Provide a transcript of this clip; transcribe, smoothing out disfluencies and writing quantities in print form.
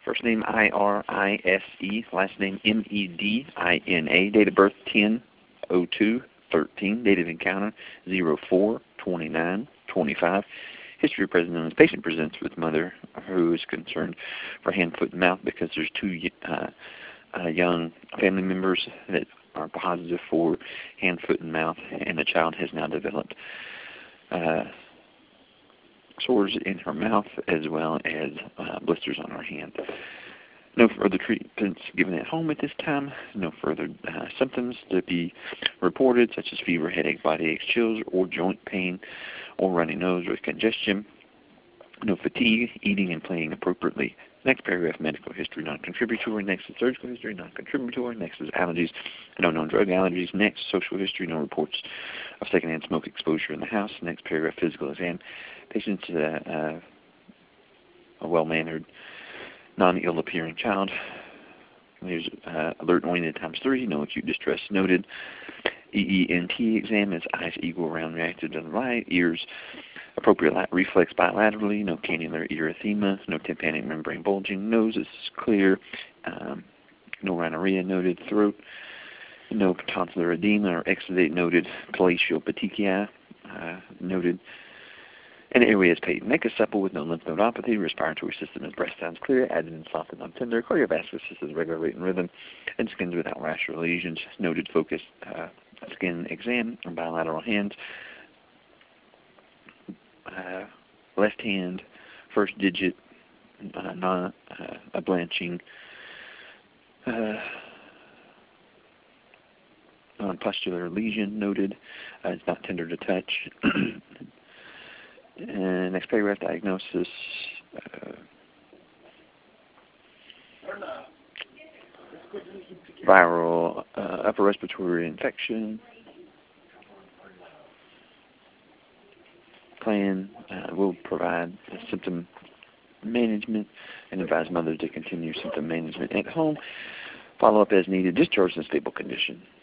First name I-R-I-S-E, last name M-E-D-I-N-A, date of birth 10/02/13, date of encounter 04/29/25. History present illness. Patient presents with mother who is concerned for hand, foot, and mouth because there's two young family members that are positive for hand, foot, and mouth, and the child has now developed sores in her mouth as well as blisters on her hand. No further treatments given at home at this time. No further symptoms to be reported, such as fever, headache, body aches, chills, or joint pain, or runny nose with congestion. No fatigue, eating and playing appropriately. Next paragraph, medical history, non-contributory. Next is surgical history, non-contributory. Next is allergies, no known drug allergies. Next, social history, no reports of secondhand smoke exposure in the house. Next paragraph, physical exam. Patient's a well-mannered, non-ill-appearing child. There's alert-oriented ×3, no acute distress noted. EENT exam is eyes eagle, round, reactive to the light. Ears appropriate reflex bilaterally, no cannular erythema, no tympanic membrane bulging. Nose is clear, no rhinorrhea noted. Throat, no tonsillar edema or exudate noted. Palatial petechiae noted. And airway is patent. Neck is supple with no lymph nodopathy. Respiratory system is breast sounds clear. Abdomen soft and non-tender. Cardiovascular system is regular rate and rhythm. And skin without rash or lesions. Noted focused skin exam and bilateral hands. Left hand, first digit, a blanching, non-pustular lesion noted. It's not tender to touch. And next paragraph, diagnosis. Viral upper respiratory infection. Plan will provide symptom management and advise mother to continue symptom management at home. Follow up as needed. Discharge in stable condition.